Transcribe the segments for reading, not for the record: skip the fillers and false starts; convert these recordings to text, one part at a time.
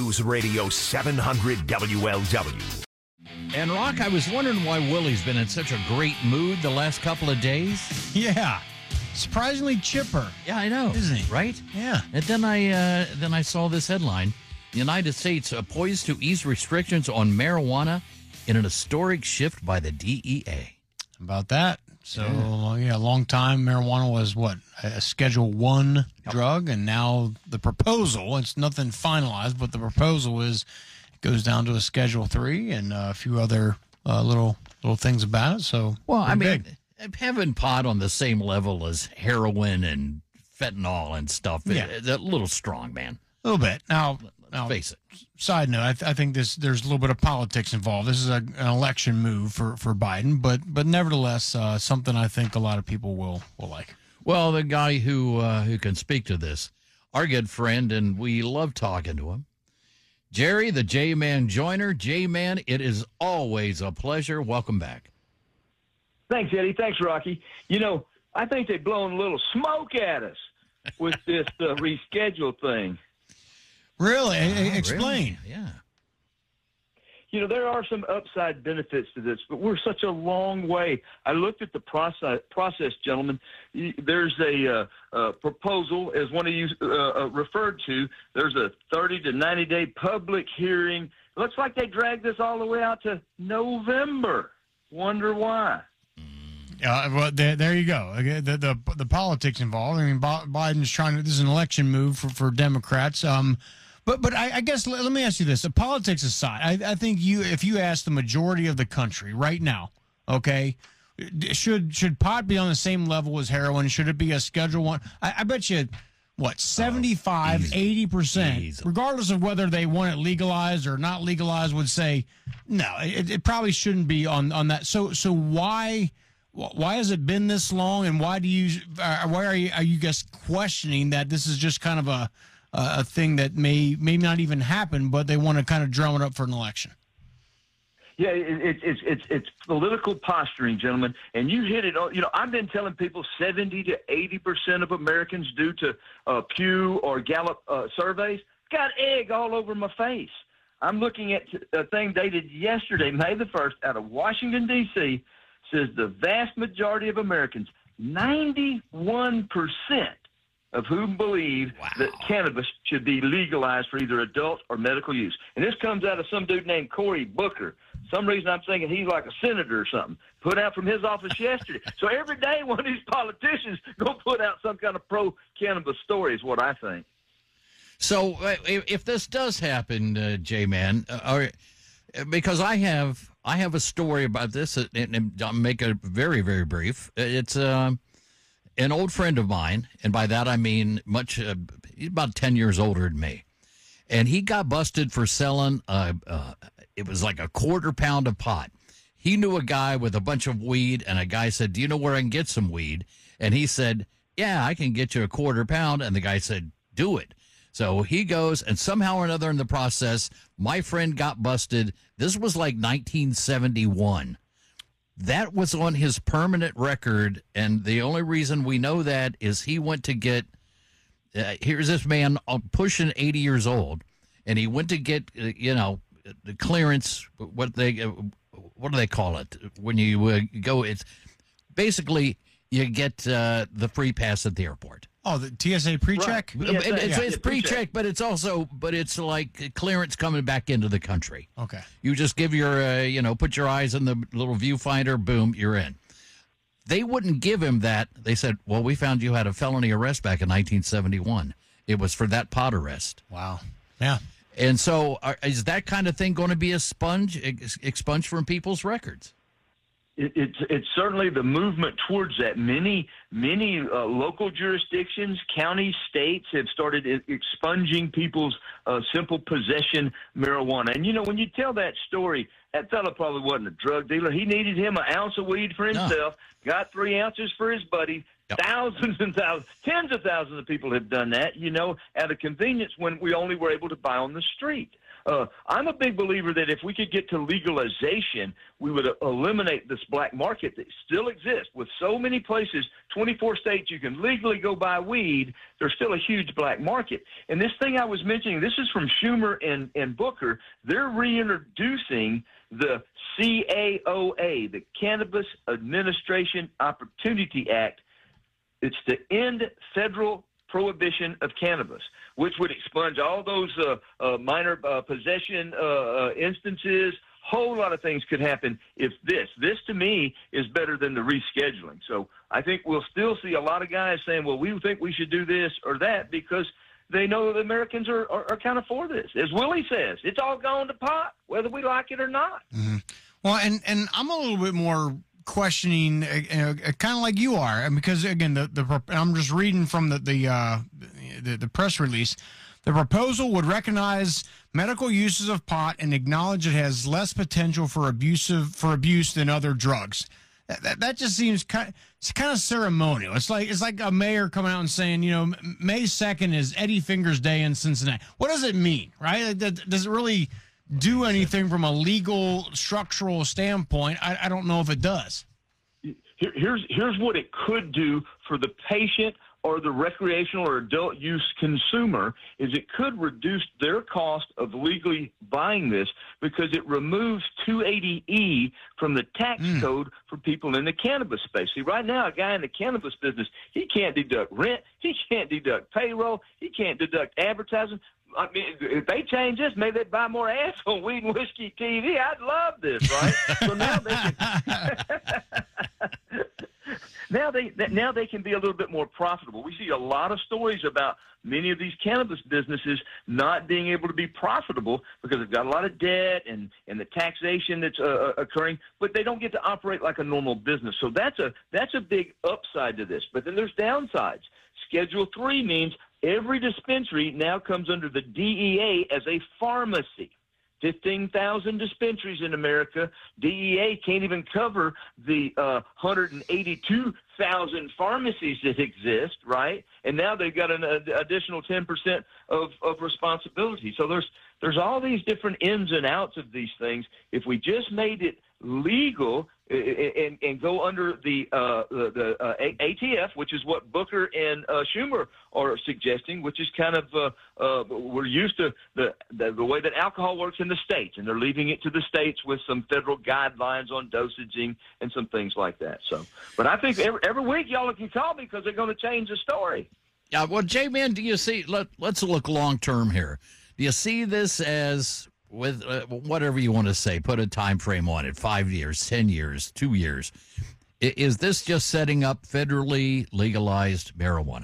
News Radio 700 WLW. And, Rock, I was wondering why Willie's been in such a great mood the last couple of days. Yeah. Surprisingly chipper. Yeah, I know. Isn't he? Right? Yeah. And then I saw this headline. The United States poised to ease restrictions on marijuana in an historic shift by the DEA. About that. So, yeah, a long time marijuana was a Schedule 1 drug, and now the proposal, it's nothing finalized, but the proposal is it goes down to a Schedule 3 and a few other little things about it. So, well, I mean, big. having pot on the same level as heroin and fentanyl and stuff, it's a little strong, man. A little bit. Now, face it. Side note, I think there's a little bit of politics involved. This is an election move for Biden, but nevertheless, something I think a lot of people will like. Well, the guy who can speak to this, our good friend, and we love talking to him, Jerry, the J-Man Joyner. J-Man, it is always a pleasure. Welcome back. Thanks, Eddie. Thanks, Rocky. You know, I think they're blowing a little smoke at us with this reschedule thing. Really? Explain. Really? Yeah. You know, there are some upside benefits to this, but we're such a long way. I looked at the process, gentlemen. There's a proposal, as one of you referred to. There's a 30 to 90-day public hearing. Looks like they dragged this all the way out to November. Wonder why. Well, there you go. The politics involved. I mean, Biden's trying to. This is an election move for Democrats. But I guess let me ask you this: politics aside, I think if you ask the majority of the country right now, okay, should pot be on the same level as heroin? Should it be a Schedule 1? I bet you. What, 75, 80%, regardless of whether they want it legalized or not legalized, would say no. It probably shouldn't be on that. So why has it been this long, and why are you guys questioning that this is just kind of a thing that may not even happen, but they want to kind of drum it up for an election? Yeah, it's political posturing, gentlemen, and you hit it all. You know, I've been telling people 70 to 80% of Americans, due to Pew or Gallup surveys, got egg all over my face. I'm looking at a thing dated yesterday, May the 1st, out of Washington, D.C., says the vast majority of Americans, 91%, of whom believe that cannabis should be legalized for either adult or medical use. And this comes out of some dude named Cory Booker. Some reason I'm thinking he's like a senator or something, put out from his office yesterday. So every day one of these politicians go put out some kind of pro-cannabis story is what I think. So if this does happen, J-Man, because I have a story about this, and I'll make it very, very brief. It's an old friend of mine, and by that I mean he's about 10 years older than me. And he got busted for selling, it was like a quarter pound of pot. He knew a guy with a bunch of weed, and a guy said, "Do you know where I can get some weed?" And he said, "Yeah, I can get you a quarter pound." And the guy said, "Do it." So he goes, and somehow or another in the process, my friend got busted. This was like 1971. That was on his permanent record, and the only reason we know that is he went to get here's this man pushing 80 years old, and he went to get the clearance. What do they call it when you go? It's basically you get the free pass at the airport. Oh, the TSA pre-check? Right. It's pre-check, but it's like clearance coming back into the country. Okay. You just give your, put your eyes in the little viewfinder, boom, you're in. They wouldn't give him that. They said, well, we found you had a felony arrest back in 1971. It was for that pot arrest. Wow. Yeah. And so is that kind of thing going to be expunged from people's records? It's certainly the movement towards that. Many local jurisdictions, counties, states have started expunging people's simple possession marijuana. And, when you tell that story, that fellow probably wasn't a drug dealer. He needed him an ounce of weed for himself, got 3 ounces for his buddy, Yep. Thousands and thousands, tens of thousands of people have done that, out of convenience when we only were able to buy on the street. I'm a big believer that if we could get to legalization, we would eliminate this black market that still exists. With so many places, 24 states, you can legally go buy weed. There's still a huge black market. And this thing I was mentioning, this is from Schumer and Booker. They're reintroducing the CAOA, the Cannabis Administration Opportunity Act. It's to end federal prohibition of cannabis, which would expunge all those minor possession instances. Whole lot of things could happen if this to me is better than the rescheduling. So I think we'll still see a lot of guys saying, well, we think we should do this or that because they know that Americans are kind of for this. As Willie says, it's all gone to pot, whether we like it or not. Mm-hmm. Well, and I'm a little bit more questioning, kind of like you are, because again, I'm just reading from the press release. The proposal would recognize medical uses of pot and acknowledge it has less potential for abuse than other drugs. That just seems kind of ceremonial. It's like a mayor coming out and saying, May 2nd is Eddie Fingers Day in Cincinnati. What does it mean, right? Does it really do anything from a legal structural standpoint? I don't know if it does. Here's what it could do for the patient or the recreational or adult use consumer is it could reduce their cost of legally buying this because it removes 280E from the tax code for people in the cannabis space. See, right now, a guy in the cannabis business, he can't deduct rent, he can't deduct payroll, he can't deduct advertising. I mean, if they change this, maybe they'd buy more ads on Weed and Whiskey TV. I'd love this, right? So now they can, now they can be a little bit more profitable. We see a lot of stories about many of these cannabis businesses not being able to be profitable because they've got a lot of debt and the taxation that's occurring, but they don't get to operate like a normal business. So that's a big upside to this. But then there's downsides. Schedule 3 means every dispensary now comes under the DEA as a pharmacy. 15,000 dispensaries in America. DEA can't even cover the 182,000 pharmacies that exist, right? And now they've got an additional 10% of responsibility. So there's all these different ins and outs of these things. If we just made it legal and go under the ATF, which is what Booker and Schumer are suggesting, which is kind of we're used to the way that alcohol works in the states, and they're leaving it to the states with some federal guidelines on dosaging and some things like that. So, but I think every week y'all can call me because they're going to change the story. Yeah, well, J-Man, do you see? Let's look long term here. Do you see this as with whatever you want to say, put a time frame on it, 5 years, 10 years, 2 years. Is this just setting up federally legalized marijuana?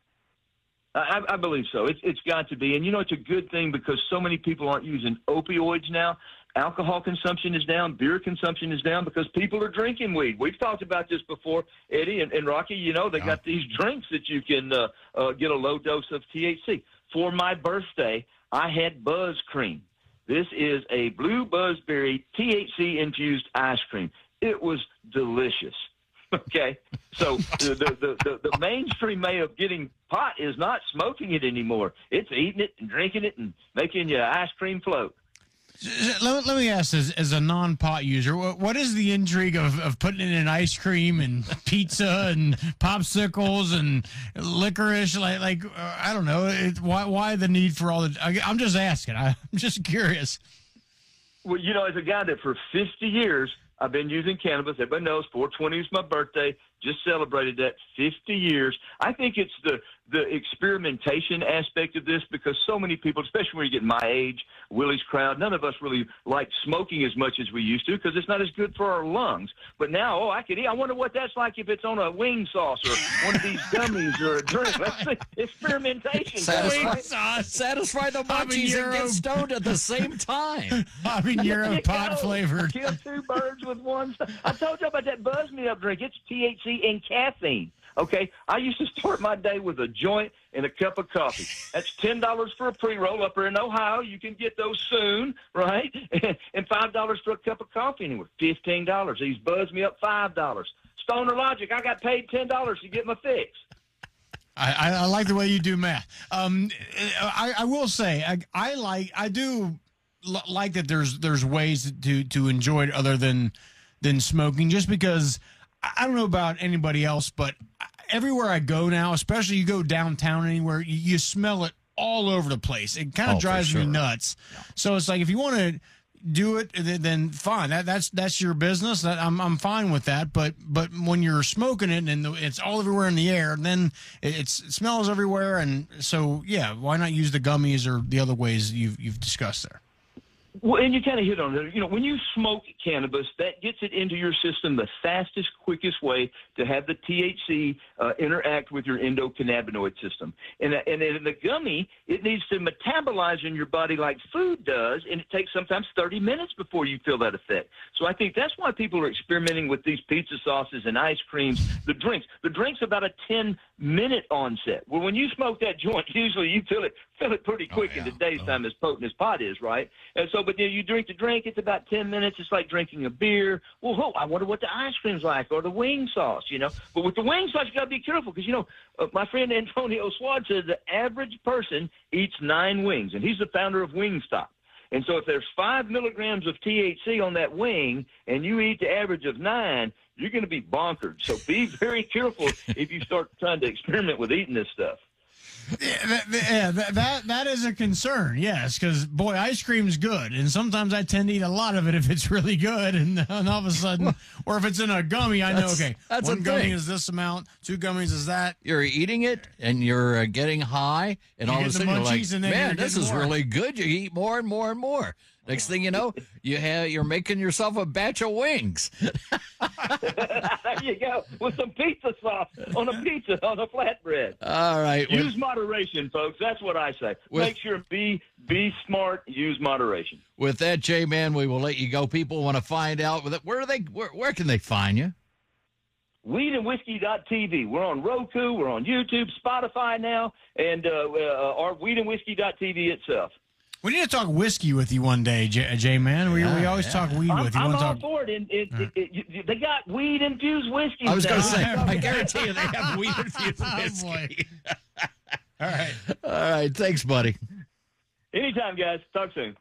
I believe so. It's got to be. And, it's a good thing because so many people aren't using opioids now. Alcohol consumption is down. Beer consumption is down because people are drinking weed. We've talked about this before, Eddie and Rocky. They got these drinks that you can get a low dose of THC. For my birthday, I had Buzz Cream. This is a blue buzzberry THC-infused ice cream. It was delicious. Okay? So the mainstream way of getting pot is not smoking it anymore. It's eating it and drinking it and making your ice cream float. Let me ask this, as a non-pot user, what is the intrigue of putting it in ice cream and pizza and popsicles and licorice? Like I don't know. Why the need for all the? I'm just asking. I'm just curious. Well, as a guy that for 50 years I've been using cannabis. Everybody knows 420 is my birthday. Just celebrated that 50 years. I think it's the experimentation aspect of this because so many people, especially when you get my age, Willie's crowd, none of us really like smoking as much as we used to because it's not as good for our lungs. But now, I could eat. I wonder what that's like if it's on a wing sauce or one of these gummies or a drink. Let's see. Experimentation. Satisfy the munchies and get stoned at the same time. Habanero pot flavored. Kill two birds with one stone. I told you about that Buzz Me Up drink. It's THC and caffeine. Okay, I used to start my day with a joint and a cup of coffee. That's $10 for a pre-roll. Up here in Ohio, you can get those soon, right? And $5 for a cup of coffee anywhere. $15. These Buzz Me Up $5. Stoner logic. I got paid $10 to get my fix. I like the way you do math. I will say I do like that there's ways to enjoy it other than smoking. Just because I don't know about anybody else, but everywhere I go now, especially you go downtown anywhere, you smell it all over the place. It kind of drives me nuts. Yeah. So it's like if you want to do it, then fine. That's your business. I'm fine with that. But when you're smoking it and it's all everywhere in the air, then it smells everywhere. And so yeah, why not use the gummies or the other ways you've discussed there? Well, and you kind of hit on it. You know, when you smoke cannabis, that gets it into your system the fastest, quickest way to have the THC interact with your endocannabinoid system. And in the gummy, it needs to metabolize in your body like food does, and it takes sometimes 30 minutes before you feel that effect. So I think that's why people are experimenting with these pizza sauces and ice creams, the drinks. The drink's about a 10-minute onset. Well, when you smoke that joint, usually you feel it pretty quick in today's time, as potent as pot is, right? And so, but then you drink the drink, it's about 10 minutes. It's like drinking a beer. Well, I wonder what the ice cream's like, or the wing sauce, you know. But with the wing sauce, you got to be careful because, you know, my friend Antonio Swad says the average person eats 9 wings, and he's the founder of Wingstop. And so if there's 5 milligrams of THC on that wing and you eat the average of 9, you're going to be bonkered. So be very careful if you start trying to experiment with eating this stuff. Yeah, that is a concern, yes, because, boy, ice cream's good, and sometimes I tend to eat a lot of it if it's really good, and all of a sudden, or if it's in a gummy, I know, okay, one gummy is this amount, 2 gummies is that. You're eating it, and you're getting high, and all of a sudden you're like, man, this is really good. You eat more and more and more. Next thing you know, you're making yourself a batch of wings. There you go, with some pizza sauce on a pizza on a flatbread. All right. Use moderation, folks. That's what I say. Make sure be smart. Use moderation. With that, J-Man, we will let you go. People want to find out where can they find you? WeedandWhiskey.tv. We're on Roku. We're on YouTube, Spotify now, and our WeedandWhiskey.tv itself. We need to talk whiskey with you one day, J-Man. We always talk weed with you. I'm all for it. They got weed-infused whiskey. I was going to say, I guarantee you they have weed-infused whiskey. All right. All right. Thanks, buddy. Anytime, guys. Talk soon.